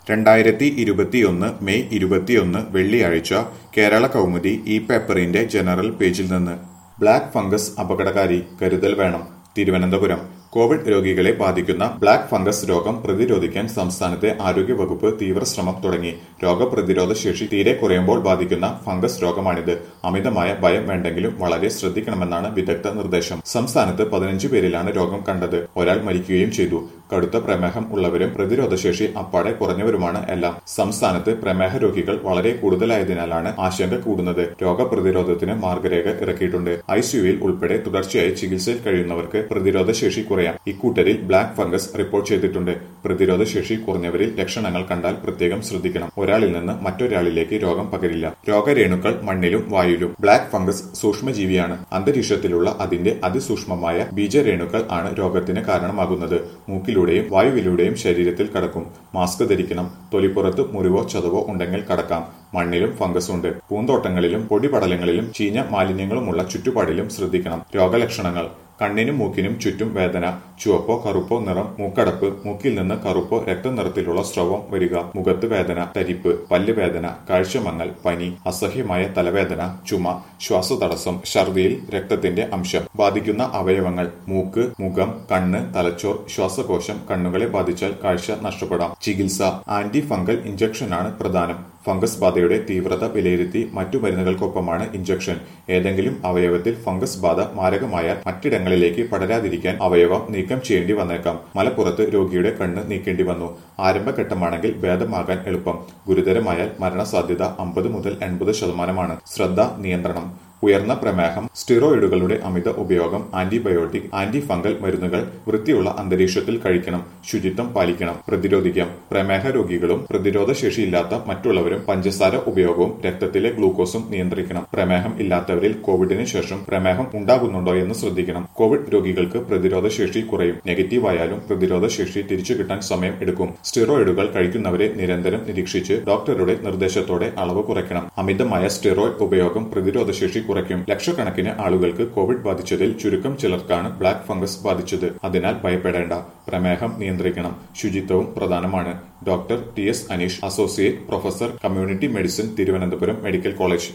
2021 May 21 വെള്ളിയാഴ്ച കേരള കൗമുദി ഈ പേപ്പറിന്റെ ജനറൽ പേജിൽ നിന്ന് ബ്ലാക്ക് ഫംഗസ് അപകടകാരി കരുതൽ വേണം. തിരുവനന്തപുരം കോവിഡ് രോഗികളെ ബാധിക്കുന്ന ബ്ലാക്ക് ഫംഗസ് രോഗം പ്രതിരോധിക്കാൻ സംസ്ഥാനത്തെ ആരോഗ്യവകുപ്പ് തീവ്രശ്രമം തുടങ്ങി. രോഗപ്രതിരോധ ശേഷി തീരെ കുറയുമ്പോൾ ബാധിക്കുന്ന ഫംഗസ് രോഗമാണിത്. അമിതമായ ഭയം വേണ്ടെങ്കിലും വളരെ ശ്രദ്ധിക്കണമെന്നാണ് വിദഗ്ധ നിർദ്ദേശം. സംസ്ഥാനത്ത് 15 പേരിലാണ് രോഗം കണ്ടത്. ഒരാൾ മരിക്കുകയും ചെയ്തു. കടുത്ത പ്രമേഹം ഉള്ളവരും പ്രതിരോധശേഷി അപ്പാടെ കുറഞ്ഞവരുമാണ് എല്ലാം. സംസ്ഥാനത്ത് പ്രമേഹ രോഗികൾ വളരെ കൂടുതലായതിനാലാണ് ആശങ്ക കൂടുന്നത്. രോഗപ്രതിരോധത്തിന് മാർഗരേഖ ഇറക്കിയിട്ടുണ്ട്. ഐസിയുവിൽ ഉൾപ്പെടെ തുടർച്ചയായി ചികിത്സയിൽ കഴിയുന്നവർക്ക് പ്രതിരോധശേഷി കുറയാം. ഇക്കൂട്ടരിൽ ബ്ലാക്ക് ഫംഗസ് റിപ്പോർട്ട് ചെയ്തിട്ടുണ്ട്. പ്രതിരോധശേഷി കുറഞ്ഞവരിൽ ലക്ഷണങ്ങൾ കണ്ടാൽ പ്രത്യേകം ശ്രദ്ധിക്കണം. ഒരാളിൽ നിന്ന് മറ്റൊരാളിലേക്ക് രോഗം പകരില്ല. രോഗരേണുക്കൾ മണ്ണിലും വായുവിലും. Black fungus സൂക്ഷ്മജീവിയാണ്. അന്തരീക്ഷത്തിലുള്ള അതിന്റെ അതിസൂക്ഷ്മമായ ബീജരേണുക്കൾ ആണ് രോഗത്തിന് കാരണമാകുന്നത്. മൂക്കിലൂടെയും വായുവിലൂടെയും ശരീരത്തിൽ കടക്കും. മാസ്ക് ധരിക്കണം. തൊലിപ്പുറത്ത് മുറിവോ ചതവോ ഉണ്ടെങ്കിൽ കടക്കാം. മണ്ണിലും ഫംഗസ് ഉണ്ട്. പൂന്തോട്ടങ്ങളിലും പൊടിപടലങ്ങളിലും ചീഞ്ഞ മാലിന്യങ്ങളുമുള്ള ചുറ്റുപാടിലും ശ്രദ്ധിക്കണം. രോഗലക്ഷണങ്ങൾ: കണ്ണിനും മൂക്കിനും ചുറ്റും വേദന, ചുവപ്പോ കറുപ്പോ നിറം, മൂക്കടപ്പ്, മൂക്കിൽ നിന്ന് കറുപ്പോ രക്തനിറത്തിലുള്ള സ്രവം വരിക, മുഖത്ത് വേദന, തരിപ്പ്, പല്ലുവേദന, കാഴ്ചമങ്ങൽ, പനി, അസഹ്യമായ തലവേദന, ചുമ, ശ്വാസതടസ്സം, ഛർദിയിൽ രക്തത്തിന്റെ അംശം. ബാധിക്കുന്ന അവയവങ്ങൾ: മൂക്ക്, മുഖം, കണ്ണ്, തലച്ചോർ, ശ്വാസകോശം. കണ്ണുകളെ ബാധിച്ചാൽ കാഴ്ച നഷ്ടപ്പെടാം. ചികിത്സ: ആന്റി ഫംഗൽ ഇഞ്ചക്ഷനാണ് പ്രധാനം. ഫംഗസ് ബാധയുടെ തീവ്രത വിലയിരുത്തി മറ്റു മരുന്നുകൾക്കൊപ്പമാണ് ഇഞ്ചക്ഷൻ. ഏതെങ്കിലും അവയവത്തിൽ ഫംഗസ് ബാധ മാരകമായാൽ മറ്റിടങ്ങളിലേക്ക് പടരാതിരിക്കാൻ അവയവം നീക്കം ചെയ്യേണ്ടി വന്നേക്കാം. മലപ്പുറത്ത് രോഗിയുടെ കണ്ണ് നീക്കേണ്ടി വന്നു. ആരംഭഘട്ടമാണെങ്കിൽ ഭേദമാകാൻ എളുപ്പം. ഗുരുതരമായാൽ മരണസാധ്യത 50 മുതൽ 80%. ശ്രദ്ധ, നിയന്ത്രണം: ഉയർന്ന പ്രമേഹം, സ്റ്റിറോയിഡുകളുടെ അമിത ഉപയോഗം, ആന്റിബയോട്ടിക്, ആന്റി ഫംഗൽ മരുന്നുകൾ വൃത്തിയുള്ള അന്തരീക്ഷത്തിൽ കഴിക്കണം. ശുചിത്വം പാലിക്കണം. പ്രതിരോധിക്കാം: പ്രമേഹ രോഗികളും പ്രതിരോധശേഷിയില്ലാത്ത മറ്റുള്ളവരും പഞ്ചസാര ഉപയോഗവും രക്തത്തിലെ ഗ്ലൂക്കോസും നിയന്ത്രിക്കണം. പ്രമേഹം ഇല്ലാത്തവരിൽ കോവിഡിന് ശേഷം പ്രമേഹം ഉണ്ടാകുന്നുണ്ടോ എന്ന് ശ്രദ്ധിക്കണം. കോവിഡ് രോഗികൾക്ക് പ്രതിരോധശേഷി കുറയും. നെഗറ്റീവായാലും പ്രതിരോധശേഷി തിരിച്ചു കിട്ടാൻ സമയം എടുക്കും. സ്റ്റിറോയിഡുകൾ കഴിക്കുന്നവരെ നിരന്തരം നിരീക്ഷിച്ച് ഡോക്ടറുടെ നിർദ്ദേശത്തോടെ അളവ് കുറയ്ക്കണം. അമിതമായ സ്റ്റിറോയിഡ് ഉപയോഗം പ്രതിരോധശേഷി കുറയ്ക്കും. ലക്ഷക്കണക്കിന് ആളുകൾക്ക് കോവിഡ് ബാധിച്ചതിൽ ചുരുക്കം ചിലർക്കാണ് ബ്ലാക്ക് ഫംഗസ് ബാധിച്ചത്. അതിനാൽ ഭയപ്പെടേണ്ട. പ്രമേഹം നിയന്ത്രിക്കണം. ശുചിത്വവും പ്രധാനമാണ്. Doctor T S Aneesh, associate professor, community medicine, Thiruvananthapuram medical college.